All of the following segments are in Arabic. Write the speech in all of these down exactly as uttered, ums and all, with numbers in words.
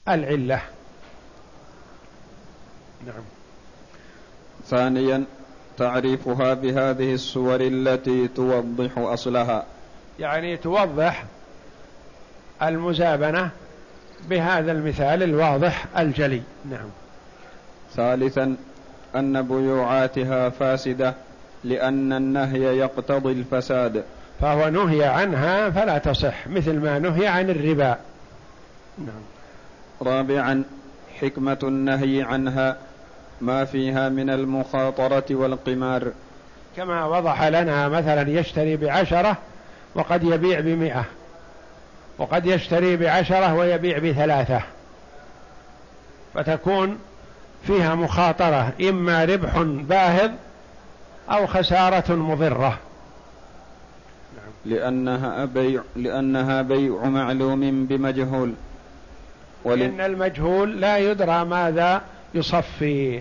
العلة. نعم. ثانيا تعريفها بهذه الصور التي توضح أصلها، يعني توضح المزابنة بهذا المثال الواضح الجلي. نعم. ثالثا أن بيوعاتها فاسدة لأن النهي يقتضي الفساد، فهو نهي عنها فلا تصح، مثل ما نهي عن الربا. نعم. رابعا حكمة النهي عنها ما فيها من المخاطرة والقمار، كما وضح لنا مثلا يشتري بعشرة وقد يبيع بمئة، وقد يشتري بعشرة ويبيع بثلاثة، فتكون فيها مخاطرة، إما ربح باهظ أو خسارة مضرة. لأنها بيع, لأنها بيع معلوم بمجهول، ولأن المجهول لا يدرى ماذا يصفي.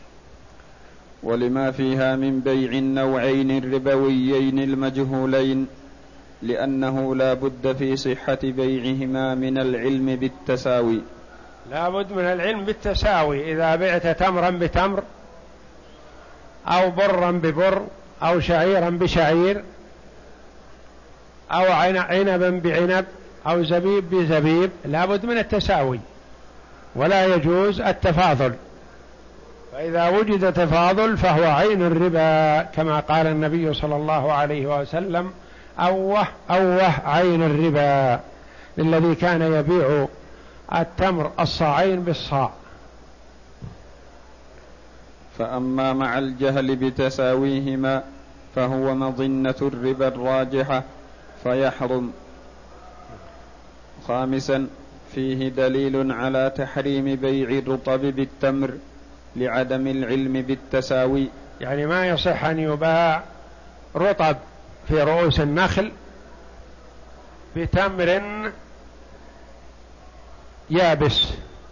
ولما فيها من بيع النوعين الربويين المجهولين، لأنه لا بد في صحة بيعهما من العلم بالتساوي. لا بد من العلم بالتساوي، إذا بعت تمرا بتمر أو برا ببر أو شعيرا بشعير أو عنبا بعنب أو زبيب بزبيب، لا بد من التساوي ولا يجوز التفاضل، فإذا وجد تفاضل فهو عين الربا، كما قال النبي صلى الله عليه وسلم: أوه أوه عين الربا الذي كان يبيع التمر الصاعين بالصاع. فأما مع الجهل بتساويهما فهو مظنة الربا الراجحة فيحرم. خامسا فيه دليل على تحريم بيع الرطب بالتمر لعدم العلم بالتساوي، يعني ما يصح أن يباع رطب في رؤوس النخل بتمر يابس،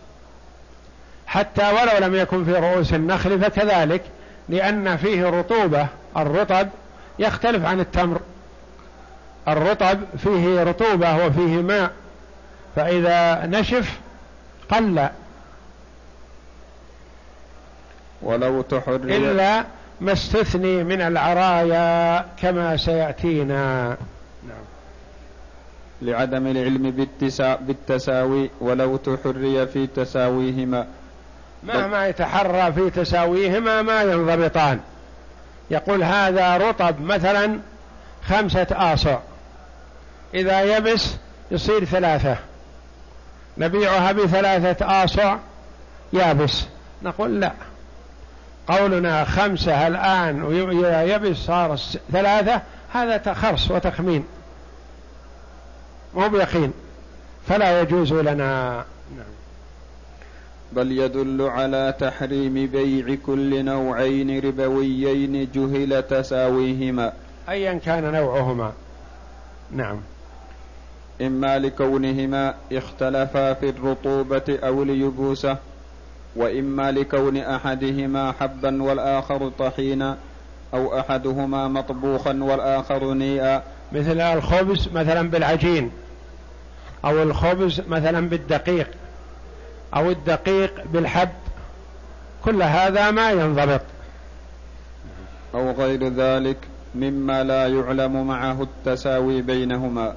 حتى ولو لم يكن في رؤوس النخل فكذلك، لأن فيه رطوبة. الرطب يختلف عن التمر، الرطب فيه رطوبة وفيه ماء، فإذا نشف قل. ولو تحرر إلا ما استثني من العرايا كما سيأتينا. نعم. لعدم العلم بالتساوي ولو تحري في تساويهما، مهما يتحرى في تساويهما ما ينضبطان. يقول هذا رطب مثلا خمسة آصع، إذا يبس يصير ثلاثة، نبيعها بثلاثة آصع يابس، نقول لا، قولنا خمسة الآن وإذا يبس صار ثلاثة، هذا تخرص وتخمين مو بيقين، فلا يجوز لنا. نعم. بل يدل على تحريم بيع كل نوعين ربويين جهل تساويهما أيا كان نوعهما. نعم. إما لكونهما اختلفا في الرطوبة أو اليبوسة، وإما لكون أحدهما حبا والآخر طحينا، أو أحدهما مطبوخا والآخر نيئا، مثل الخبز مثلا بالعجين، أو الخبز مثلا بالدقيق، أو الدقيق بالحب، كل هذا ما ينضبط. أو غير ذلك مما لا يعلم معه التساوي بينهما،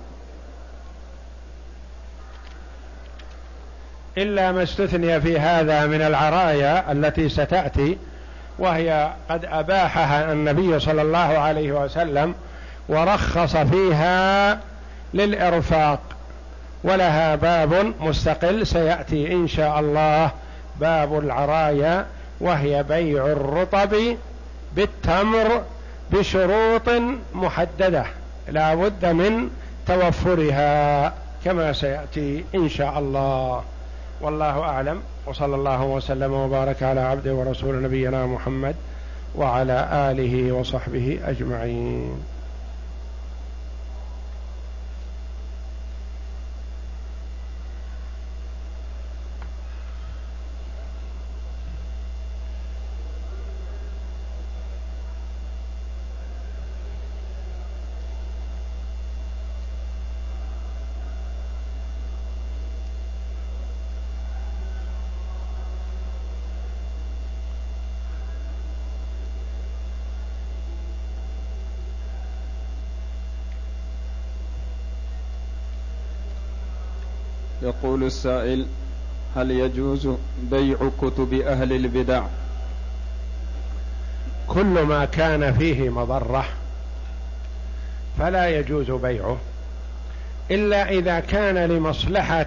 إلا ما استثني في هذا من العرايا التي ستأتي، وهي قد أباحها النبي صلى الله عليه وسلم ورخص فيها للإرفاق، ولها باب مستقل سيأتي إن شاء الله، باب العرايا، وهي بيع الرطب بالتمر بشروط محددة لا بد من توفرها كما سيأتي إن شاء الله. والله أعلم، وصلى الله وسلم وبارك على عبده ورسول نبينا محمد وعلى آله وصحبه أجمعين. يقول السائل: هل يجوز بيع كتب أهل البدع؟ كل ما كان فيه مضرة فلا يجوز بيعه، إلا إذا كان لمصلحة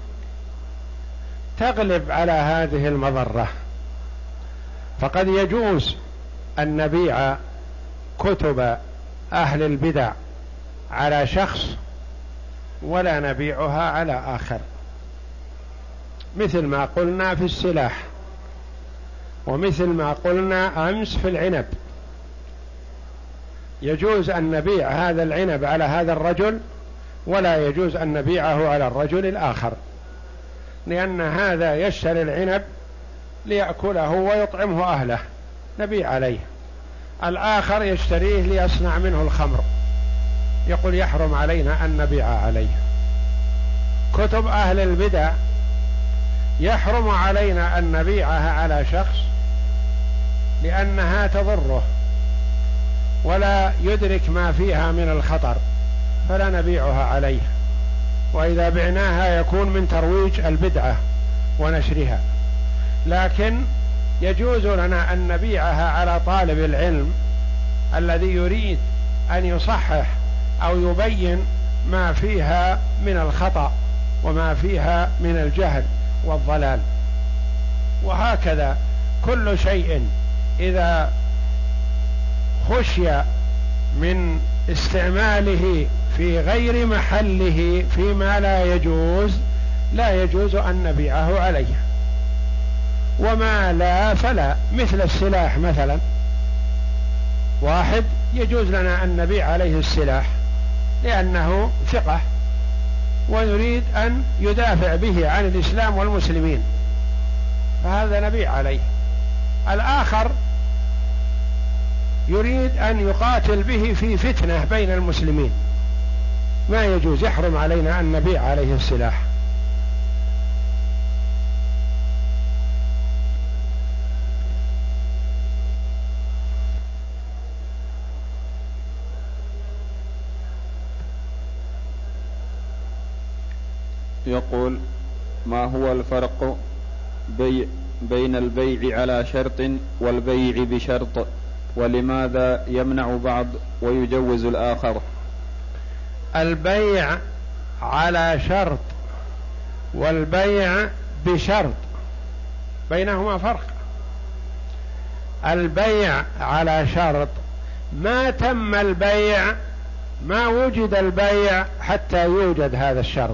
تغلب على هذه المضرة، فقد يجوز أن نبيع كتب أهل البدع على شخص ولا نبيعها على آخر، مثل ما قلنا في السلاح، ومثل ما قلنا أمس في العنب. يجوز أن نبيع هذا العنب على هذا الرجل ولا يجوز أن نبيعه على الرجل الآخر، لأن هذا يشتري العنب ليأكله ويطعمه أهله نبيع عليه، الآخر يشتريه ليصنع منه الخمر، يقول يحرم علينا أن نبيع عليه. كتب أهل البدع يحرم علينا أن نبيعها على شخص لأنها تضره ولا يدرك ما فيها من الخطر، فلا نبيعها عليه، وإذا بعناها يكون من ترويج البدعة ونشرها. لكن يجوز لنا أن نبيعها على طالب العلم الذي يريد أن يصحح أو يبين ما فيها من الخطأ وما فيها من الجهل والضلال. وهكذا كل شيء إذا خشي من استعماله في غير محله فيما لا يجوز لا يجوز أن نبيعه عليه، وما لا فلا. مثل السلاح مثلا، واحد يجوز لنا أن نبيع عليه السلاح لأنه ثقة ويريد أن يدافع به عن الإسلام والمسلمين، فهذا نبيع عليه. الآخر يريد أن يقاتل به في فتنة بين المسلمين، ما يجوز، يحرم علينا أن نبيع عليه السلاح. يقول: ما هو الفرق بي بين البيع على شرط والبيع بشرط، ولماذا يمنع بعض ويجوز الآخر؟ البيع على شرط والبيع بشرط بينهما فرق. البيع على شرط ما تم البيع، ما وجد البيع حتى يوجد هذا الشرط.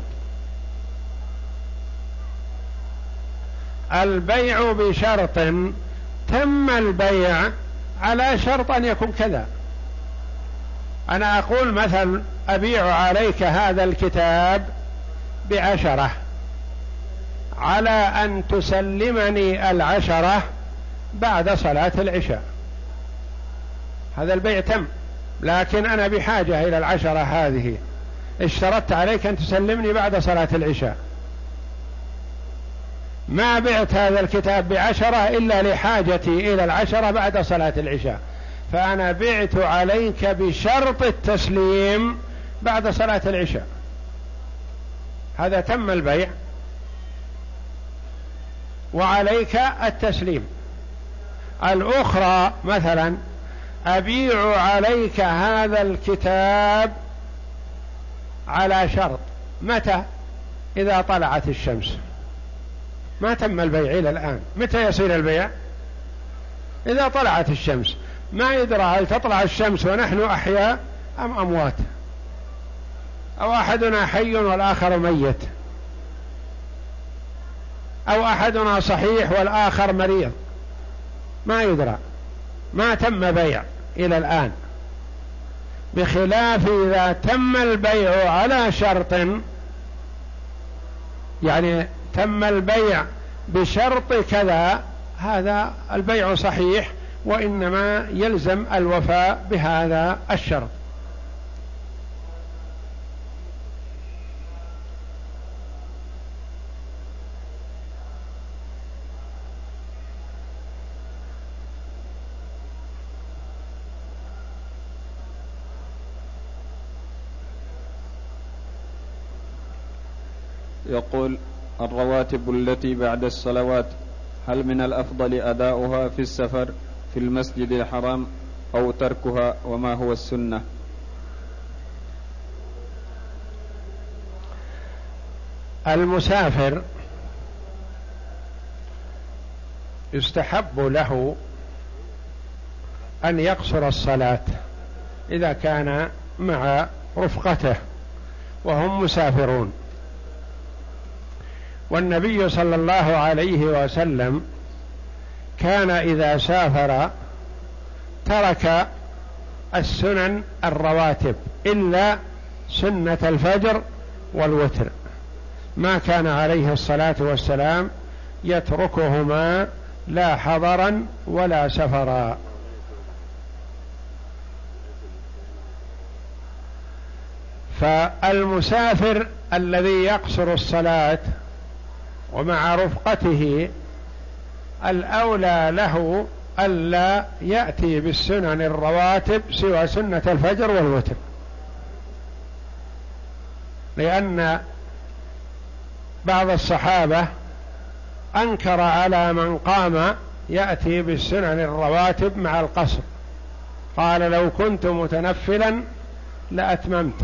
البيع بشرط تم البيع على شرط أن يكون كذا. أنا أقول مثلا أبيع عليك هذا الكتاب بعشرة على أن تسلمني العشرة بعد صلاة العشاء، هذا البيع تم، لكن أنا بحاجة إلى العشرة هذه، اشترطت عليك أن تسلمني بعد صلاة العشاء، ما بعت هذا الكتاب بعشرة إلا لحاجتي إلى العشرة بعد صلاة العشاء، فأنا بعت عليك بشرط التسليم بعد صلاة العشاء، هذا تم البيع وعليك التسليم. الأخرى مثلا أبيع عليك هذا الكتاب على شرط، متى؟ إذا طلعت الشمس، ما تم البيع إلى الآن. متى يصير البيع؟ إذا طلعت الشمس. ما يدرى هل تطلع الشمس ونحن أحياء أم أموات، أو أحدنا حي والآخر ميت، أو أحدنا صحيح والآخر مريض، ما يدرى، ما تم بيع إلى الآن. بخلاف إذا تم البيع على شرط، يعني تم البيع بشرط كذا، هذا البيع صحيح، وإنما يلزم الوفاء بهذا الشرط. يقول: الرواتب التي بعد الصلوات هل من الأفضل أداؤها في السفر في المسجد الحرام أو تركها، وما هو السنة؟ المسافر يستحب له أن يقصر الصلاة إذا كان مع رفقته وهم مسافرون، والنبي صلى الله عليه وسلم كان إذا سافر ترك السنن الرواتب إلا سنة الفجر والوتر، ما كان عليه الصلاة والسلام يتركهما لا حضرا ولا سفرا. فالمسافر الذي يقصر الصلاة ومع رفقته الأولى له ألا يأتي بالسنن الرواتب سوى سنة الفجر والوتر، لأن بعض الصحابة أنكر على من قام يأتي بالسنن الرواتب مع القصر، قال: لو كنت متنفلا لأتممت.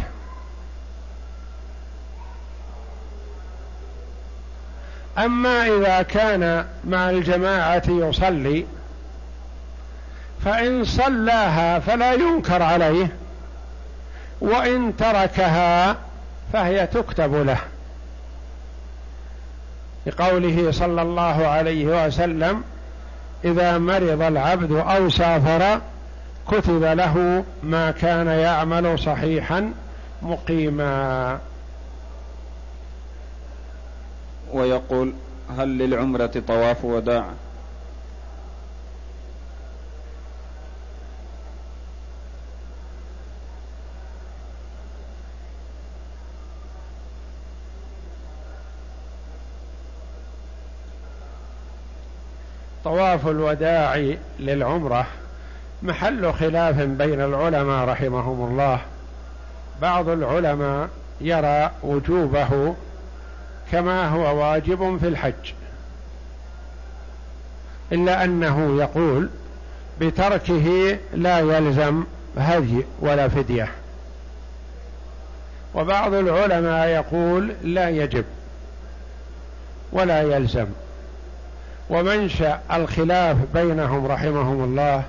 أما إذا كان مع الجماعة يصلي فإن صلاها فلا ينكر عليه، وإن تركها فهي تكتب له، لقوله صلى الله عليه وسلم: إذا مرض العبد أو سافر كتب له ما كان يعمل صحيحا مقيما. ويقول: هل للعمرة طواف وداع؟ طواف الوداع للعمرة محل خلاف بين العلماء رحمهم الله، بعض العلماء يرى وجوبه كما هو واجب في الحج، إلا أنه يقول بتركه لا يلزم هدي ولا فدية، وبعض العلماء يقول لا يجب ولا يلزم. ومنشأ الخلاف بينهم رحمهم الله،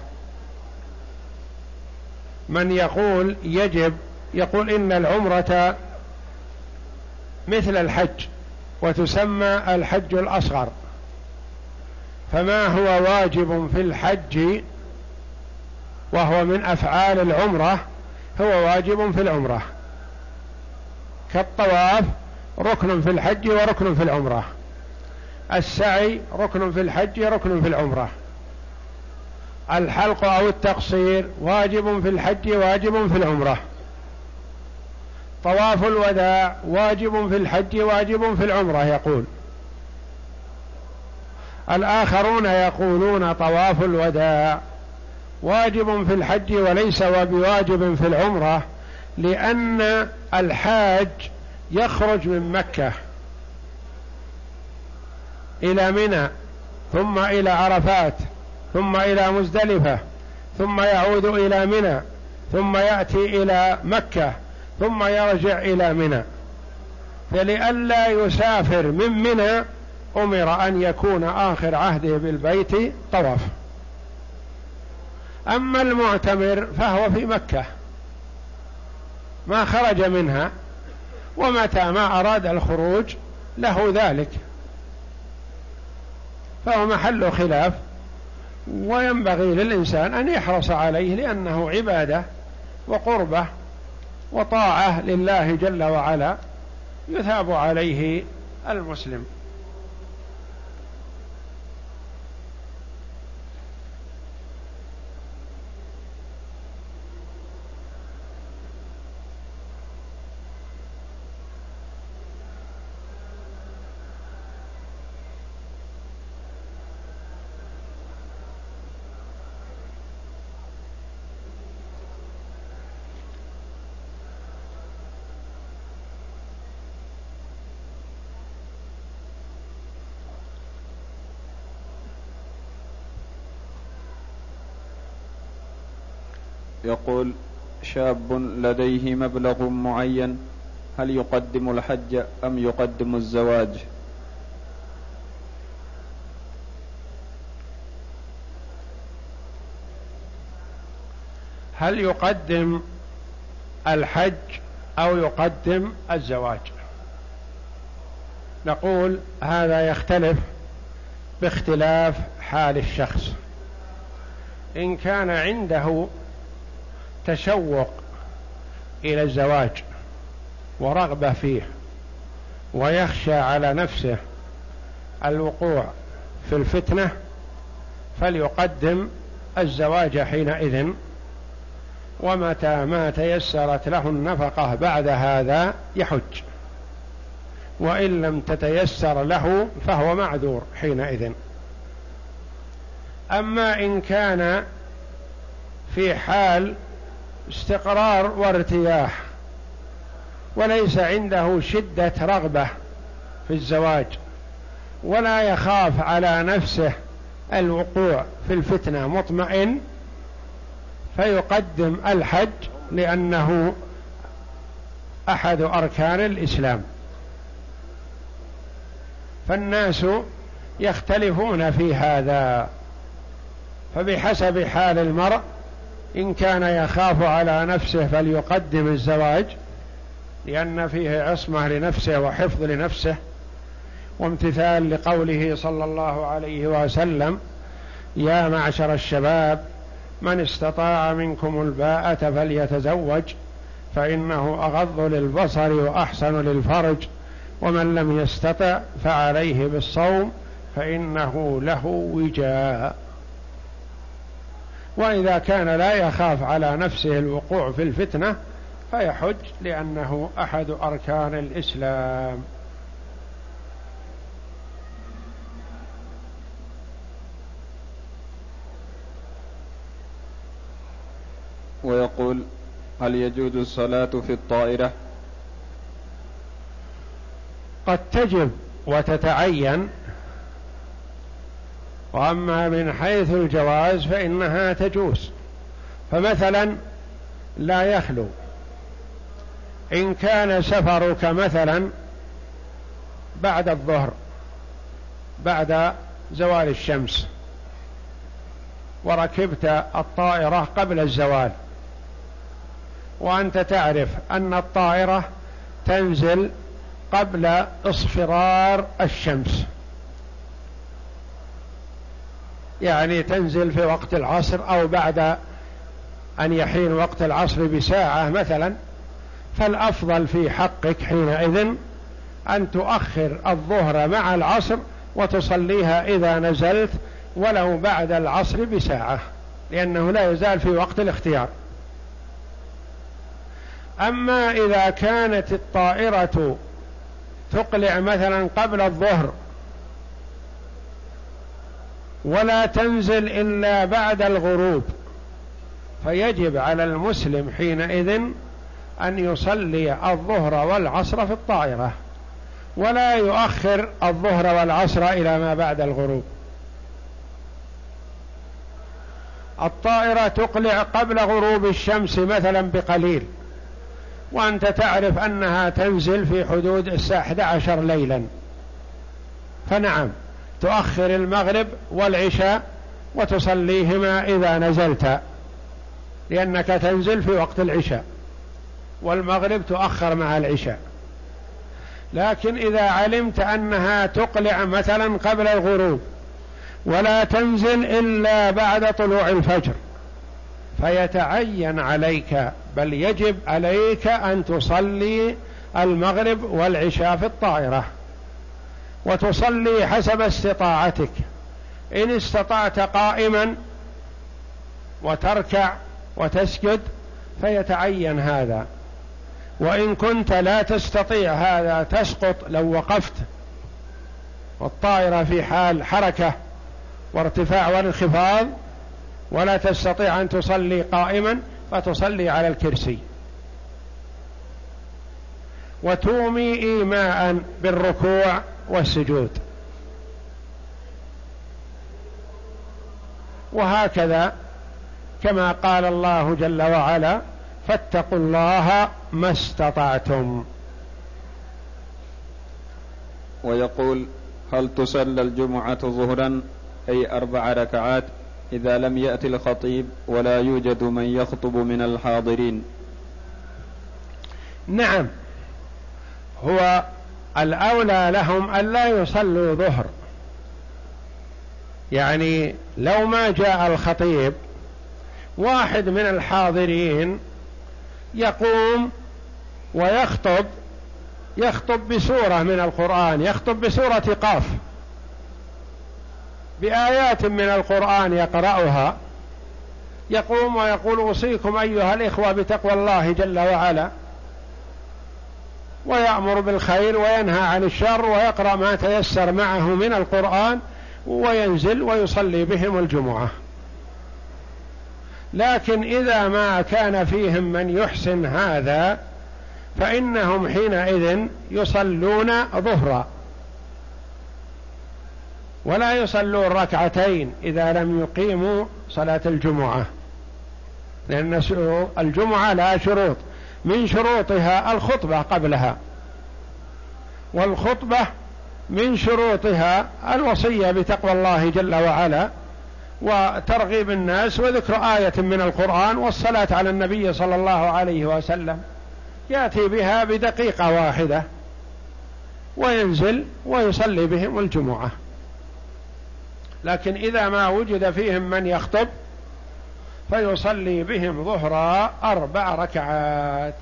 من يقول يجب يقول إن العمرة مثل الحج وتسمى الحج الأصغر، فما هو واجب في الحج وهو من أفعال العمرة هو واجب في العمرة، كالطواف ركن في الحج وركن في العمرة، السعي ركن في الحج ركن في العمرة، الحلق أو التقصير واجب في الحج واجب في العمرة، طواف الوداع واجب في الحج واجب في العمرة. يقول الآخرون يقولون طواف الوداع واجب في الحج وليس بواجب في العمرة، لأن الحاج يخرج من مكة إلى منى ثم إلى عرفات ثم إلى مزدلفة ثم يعود إلى منى ثم يأتي إلى مكة ثم يرجع إلى منى، فلئلا يسافر من منى أمر أن يكون آخر عهده بالبيت طواف. أما المعتمر فهو في مكة ما خرج منها، ومتى ما أراد الخروج له ذلك، فهو محل خلاف، وينبغي للإنسان أن يحرص عليه لأنه عبادة وقربة وطاعة لله جل وعلا يثاب عليه المسلم. يقول: شاب لديه مبلغ معين، هل يقدم الحج أم يقدم الزواج؟ هل يقدم الحج أو يقدم الزواج؟ نقول هذا يختلف باختلاف حال الشخص. إن كان عنده تشوق إلى الزواج ورغبة فيه ويخشى على نفسه الوقوع في الفتنة فليقدم الزواج حينئذ، ومتى ما تيسرت له النفقة بعد هذا يحج، وإن لم تتيسر له فهو معذور حينئذ. أما إن كان في حال استقرار وارتياح وليس عنده شدة رغبة في الزواج ولا يخاف على نفسه الوقوع في الفتنة مطمئن، فيقدم الحج لأنه أحد أركان الإسلام. فالناس يختلفون في هذا، فبحسب حال المرء إن كان يخاف على نفسه فليقدم الزواج لأن فيه عصمة لنفسه وحفظ لنفسه وامتثال لقوله صلى الله عليه وسلم: يا معشر الشباب من استطاع منكم الباءة فليتزوج فإنه أغض للبصر وأحسن للفرج، ومن لم يستطع فعليه بالصوم فإنه له وجاء. وإذا كان لا يخاف على نفسه الوقوع في الفتنة فيحج لأنه أحد أركان الإسلام. ويقول: هل يجوز الصلاة في الطائرة؟ قد تجب وتتعين، وأما من حيث الجواز فإنها تجوز. فمثلا لا يخلو إن كان سفرك مثلا بعد الظهر بعد زوال الشمس وركبت الطائرة قبل الزوال، وأنت تعرف أن الطائرة تنزل قبل اصفرار الشمس، يعني تنزل في وقت العصر أو بعد أن يحين وقت العصر بساعة مثلا، فالأفضل في حقك حينئذ أن تؤخر الظهر مع العصر وتصليها إذا نزلت ولو بعد العصر بساعة، لأنه لا يزال في وقت الاختيار. أما إذا كانت الطائرة تقلع مثلا قبل الظهر ولا تنزل إلا بعد الغروب، فيجب على المسلم حينئذ أن يصلي الظهر والعصر في الطائرة، ولا يؤخر الظهر والعصر إلى ما بعد الغروب. الطائرة تقلع قبل غروب الشمس مثلا بقليل، وأنت تعرف أنها تنزل في حدود الساعة إحدى عشرة ليلا، فنعم تؤخر المغرب والعشاء وتصليهما إذا نزلت، لأنك تنزل في وقت العشاء، والمغرب تؤخر مع العشاء. لكن إذا علمت أنها تقلع مثلا قبل الغروب ولا تنزل إلا بعد طلوع الفجر، فيتعين عليك بل يجب عليك أن تصلي المغرب والعشاء في الطائرة، وتصلي حسب استطاعتك. إن استطعت قائما وتركع وتسجد فيتعين هذا، وإن كنت لا تستطيع هذا تسقط لو وقفت والطائرة في حال حركة وارتفاع وانخفاض ولا تستطيع أن تصلي قائما فتصلي على الكرسي، وتومي إيماء بالركوع والسجود. وهكذا كما قال الله جل وعلا: فاتقوا الله ما استطعتم. ويقول: هل تصلى الجمعة ظهرا أي أربع ركعات إذا لم يأتي الخطيب ولا يوجد من يخطب من الحاضرين؟ نعم، هو الأولى لهم أن لا يصلوا ظهر، يعني لو ما جاء الخطيب واحد من الحاضرين يقوم ويخطب يخطب بسورة من القرآن، يخطب بسورة قاف، بآيات من القرآن يقرأها، يقوم ويقول: أوصيكم أيها الإخوة بتقوى الله جل وعلا، ويأمر بالخير وينهى عن الشر، ويقرأ ما تيسر معه من القرآن، وينزل ويصلي بهم الجمعة. لكن إذا ما كان فيهم من يحسن هذا فإنهم حينئذ يصلون ظهرا، ولا يصلون ركعتين إذا لم يقيموا صلاة الجمعة، لأن الجمعة لها شروط، من شروطها الخطبة قبلها، والخطبة من شروطها الوصية بتقوى الله جل وعلا وترغيب الناس وذكر آية من القرآن والصلاة على النبي صلى الله عليه وسلم، يأتي بها بدقيقة واحدة وينزل ويصلي بهم الجمعة. لكن إذا ما وجد فيهم من يخطب فيصلي بهم ظهرا أربع ركعات.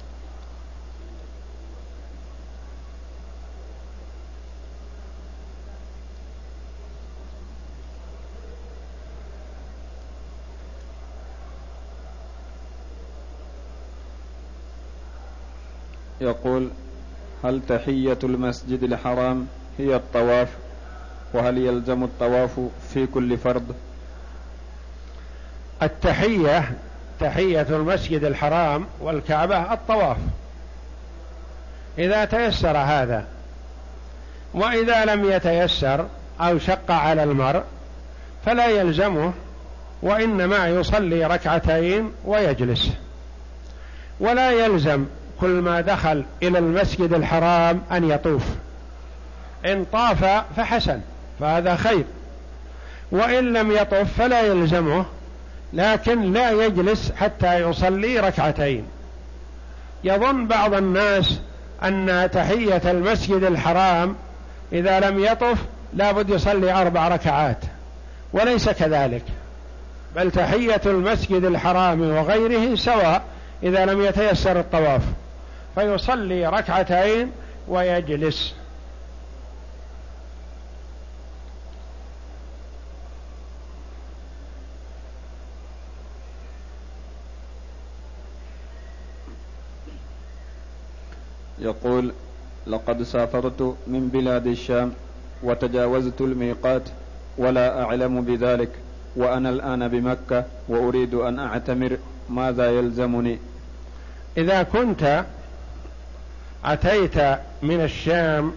يقول: هل تحية المسجد الحرام هي الطواف؟ وهل يلزم الطواف في كل فرض؟ التحية تحية المسجد الحرام والكعبة الطواف إذا تيسر هذا، وإذا لم يتيسر أو شق على المرء فلا يلزمه، وإنما يصلي ركعتين ويجلس. ولا يلزم كل ما دخل إلى المسجد الحرام أن يطوف، إن طاف فحسن فهذا خير، وإن لم يطف فلا يلزمه، لكن لا يجلس حتى يصلي ركعتين. يظن بعض الناس أن تحية المسجد الحرام إذا لم يطف لابد يصلي أربع ركعات، وليس كذلك، بل تحية المسجد الحرام وغيره سواء إذا لم يتيسر الطواف، فيصلي ركعتين ويجلس. يقول: لقد سافرت من بلاد الشام وتجاوزت الميقات ولا أعلم بذلك، وأنا الآن بمكة وأريد أن أعتمر، ماذا يلزمني؟ إذا كنت أتيت من الشام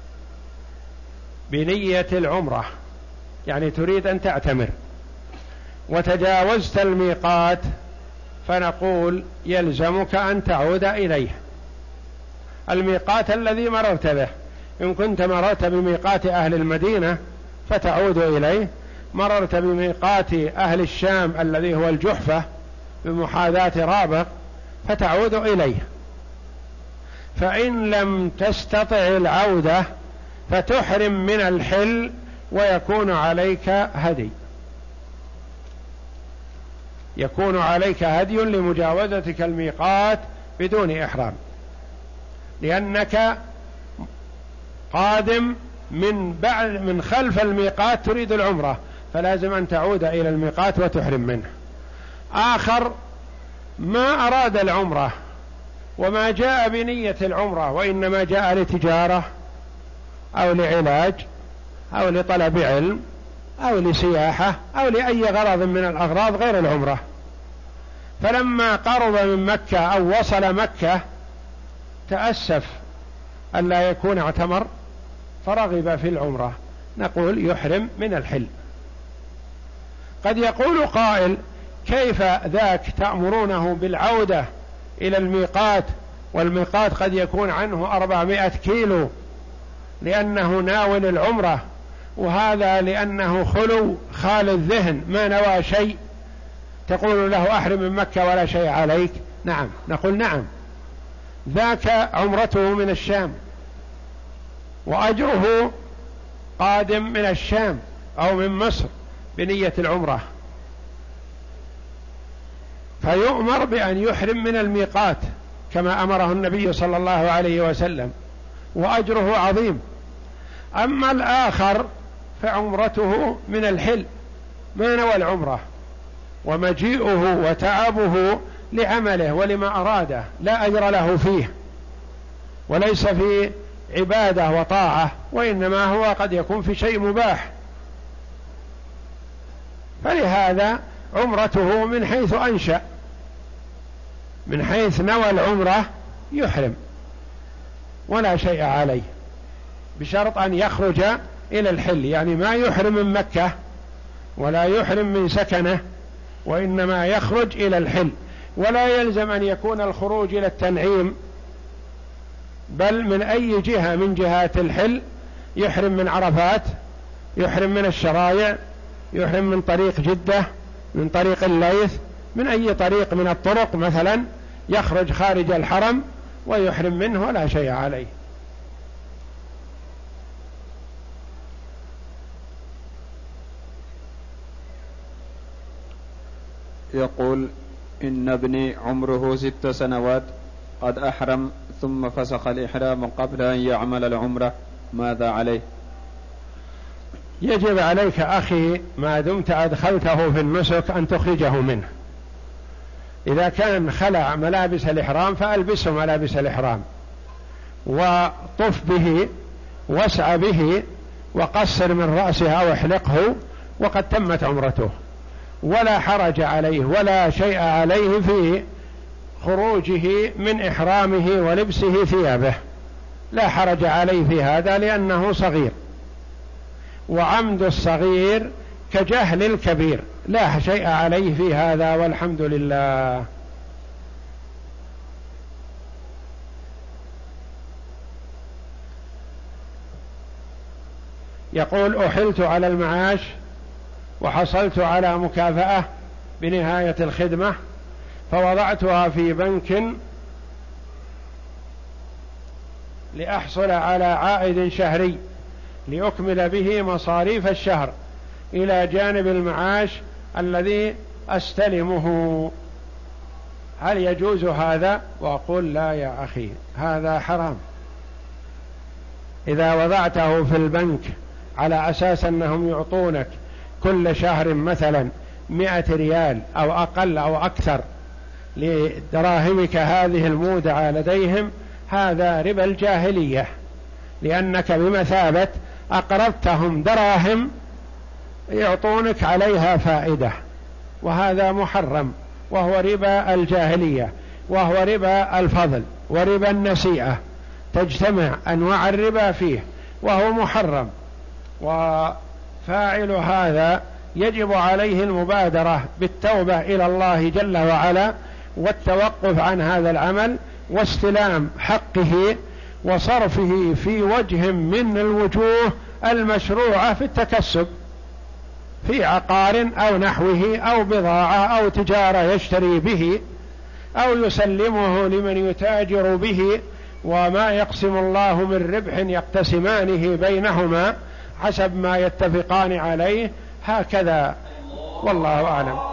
بنية العمرة، يعني تريد أن تعتمر، وتجاوزت الميقات، فنقول يلزمك أن تعود إليه الميقات الذي مررت به. إن كنت مررت بميقات أهل المدينة فتعود إليه، مررت بميقات أهل الشام الذي هو الجحفة بمحاذاة رابغ فتعود إليه. فإن لم تستطع العودة فتحرم من الحل ويكون عليك هدي، يكون عليك هدي لمجاوزتك الميقات بدون إحرام، لأنك قادم من بعد من خلف الميقات تريد العمرة، فلازم أن تعود إلى الميقات وتحرم منه. آخر ما أراد العمرة وما جاء بنية العمرة، وإنما جاء لتجارة أو لعلاج أو لطلب علم أو لسياحة أو لأي غرض من الأغراض غير العمرة، فلما قرب من مكة أو وصل مكة تأسف أن لا يكون اعتمر فرغب في العمرة، نقول يحرم من الحل. قد يقول قائل: كيف ذاك تأمرونه بالعودة إلى الميقات، والميقات قد يكون عنه أربعمائة كيلو لأنه ناول العمرة، وهذا لأنه خلو خال الذهن ما نوى شيء، تقول له أحرم من مكة ولا شيء عليك؟ نعم، نقول نعم، ذاك عمرته من الشام وأجره قادم من الشام أو من مصر بنية العمرة، فيؤمر بأن يحرم من الميقات كما أمره النبي صلى الله عليه وسلم، وأجره عظيم. أما الآخر فعمرته من الحل ما نوى العمرة، ومجيئه وتعبه لعمله ولما أراده، لا أجر له فيه، وليس في عبادة وطاعة، وإنما هو قد يكون في شيء مباح، فلهذا عمرته من حيث أنشأ، من حيث نوى العمرة يحرم ولا شيء عليه، بشرط أن يخرج إلى الحل، يعني ما يحرم من مكة ولا يحرم من سكنه، وإنما يخرج إلى الحل، ولا يلزم أن يكون الخروج إلى التنعيم، بل من أي جهة من جهات الحل يحرم، من عرفات، يحرم من الشرايع، يحرم من طريق جدة، من طريق الليث، من أي طريق من الطرق مثلا يخرج خارج الحرم ويحرم منه ولا شيء عليه. يقول: إن ابني عمره ست سنوات قد أحرم ثم فسخ الإحرام قبل أن يعمل العمرة، ماذا عليه؟ يجب عليك أخي ما دمت أدخلته في النسك أن تخرجه منه. إذا كان خلع ملابس الإحرام فألبسه ملابس الإحرام، وطف به واسع به وقصر من رأسه أو احلقه، وقد تمت عمرته، ولا حرج عليه ولا شيء عليه في خروجه من إحرامه ولبسه ثيابه، لا حرج عليه في هذا لأنه صغير، وعمد الصغير كجهل الكبير، لا شيء عليه في هذا والحمد لله. يقول: أحلت على المعاش وحصلت على مكافأة بنهاية الخدمة، فوضعتها في بنك لأحصل على عائد شهري لأكمل به مصاريف الشهر إلى جانب المعاش الذي أستلمه، هل يجوز هذا؟ وأقول: لا يا أخي، هذا حرام. إذا وضعته في البنك على أساس أنهم يعطونك كل شهر مثلا مئة ريال أو أقل أو أكثر لدراهمك هذه المودعة لديهم، هذا ربا الجاهلية، لأنك بمثابة أقرضتهم دراهم يعطونك عليها فائدة، وهذا محرم، وهو ربا الجاهلية، وهو ربا الفضل وربا النسيئة، تجتمع أنواع الربا فيه، وهو محرم. وفاعل هذا يجب عليه المبادرة بالتوبة إلى الله جل وعلا، والتوقف عن هذا العمل، واستلام حقه وصرفه في وجه من الوجوه المشروعة في التكسب، في عقار أو نحوه أو بضاعة أو تجارة يشتري به، أو يسلمه لمن يتاجر به، وما يقسم الله من ربح يقتسمانه بينهما حسب ما يتفقان عليه، هكذا، والله أعلم.